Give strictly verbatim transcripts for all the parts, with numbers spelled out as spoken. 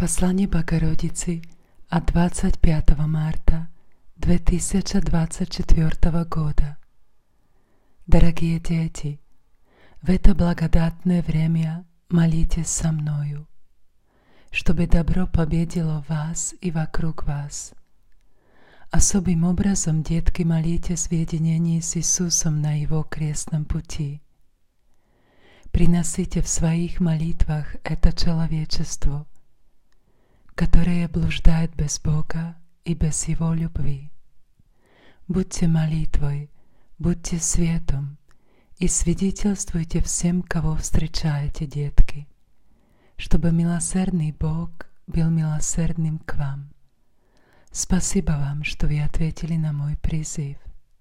Послание Богородицы от двадцать пятого марта две тысячи двадцать четвёртого года. Дорогие дети, в это благодатное время молитесь со мною, чтобы добро победило вас и вокруг вас. Особым образом, детки, молитесь в единении с Иисусом на Его крестном пути. Приносите в своих молитвах это человечество, которое блуждает без Бога и без Его любви. Будьте молитвой, будьте светом и свидетельствуйте всем, кого встречаете, детки, чтобы милосердный Бог был милосердным к вам. Спасибо вам, что вы ответили на мой призыв.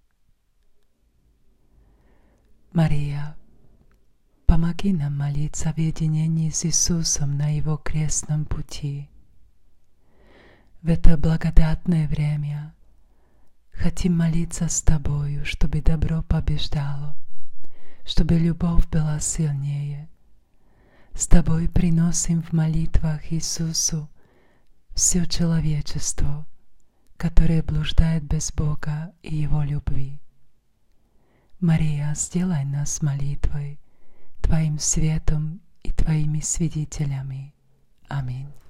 Мария, помоги нам молиться в единении с Иисусом на Его крестном пути. В это благодатное время хотим молиться с Тобою, чтобы добро побеждало, чтобы любовь была сильнее. С Тобой приносим в молитвах Иисусу все человечество, которое блуждает без Бога и Его любви. Мария, сделай нас молитвой, Твоим светом и Твоими свидетелями. Аминь.